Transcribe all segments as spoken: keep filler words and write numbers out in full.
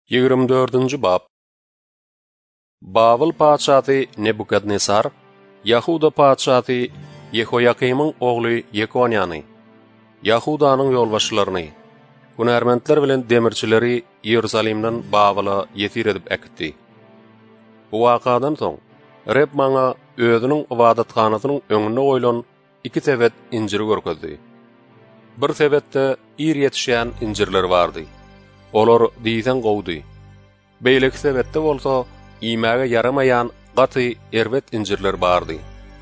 yigirmi dördünji bab. Babil paçaty Nebukadnesar, Yahuda paçaty Yehoyakimyň ogly Yekonyany, Yahudanyň ýolbaşçylaryny, günärmentler bilen demirçileri Ýerusalimden Babyla ýetir edip äkitdi. Bu wakadan soň Reb maňa özüniň ibadatxanasynyň öňünde goýulan iki tebet injiri görkezdi. Bir tebetde ir ýetişýän injirler bardy. Olar diýsen gowdy. Beýleki tebetde bolsa imäge yaramayan gaty erbet injirler bardy.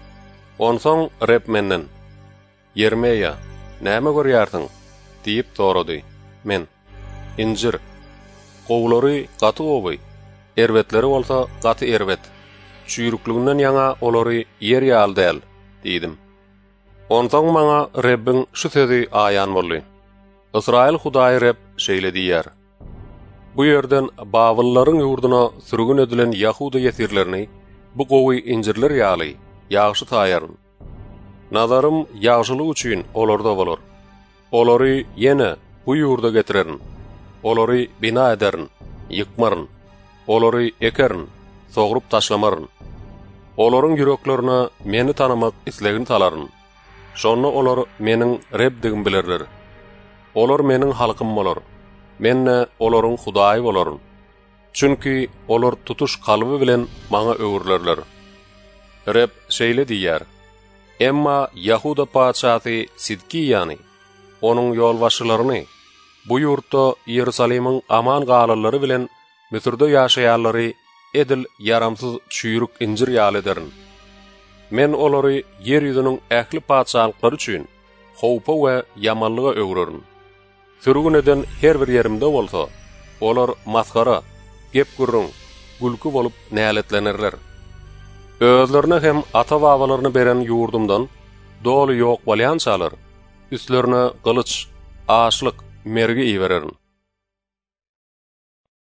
Onsoň Reb menden: "Yermeýa, näme görýärsiň?" diýip sorady. Men: "Injir. Gowlary gaty gowy, erbetleri bolsa gaty erbet. Çüýrüklüginden ýaňa olary ýer ýaly däl" diýdim. Onsoň maňa Rebbiň şu sözi aýan boldy. Israil Hudaý Reb şeýle diýär: "Bu ýerden Babyllaryň ýurduna sürgün edilen Yahuda ýesirlerini bu gowy injirler ýaly ýagşy taýaryn. Nazarym ýagşylyk üçin olarda bolar. Olary ýene bu ýurda getirerin. Olary bina ederin, ýykmaryn. Olary ekerin, sogrup taşlamaryn. Olaryň ýüreklerine meni tanamak islegini talaryn. Şonu olar meniň Rebdigim bilerler. Olar meniň halkym bolar. Menne olaryň Hudaý bolaryn. Çünki olar tutuş kalby bilen maňa öwürlerler." Reb şeýle diýär: "Emma Yahuda paçaty Sidkiýany, onuň ýolbaşçylaryny, bu ýurtda Ýerusalimiň aman galanlary bilen Misirde ýaşaýanlary edil yaramsyz çüýrük injir ýaly ederin. Men olary ýer ýüzüniň ähli paçalyklary üçin howpa we ýamanlyga öwürerin. Sürgün eden her bir ýerimde bolsa, olar maskara, gepgürrüň, gülkü bolup näletlenirler. Özlerine hem ata-babalaryny beren ýurdumdan doly ýok bolýan çalar, üstlerine gylyç, açlyk, mergi iýererin.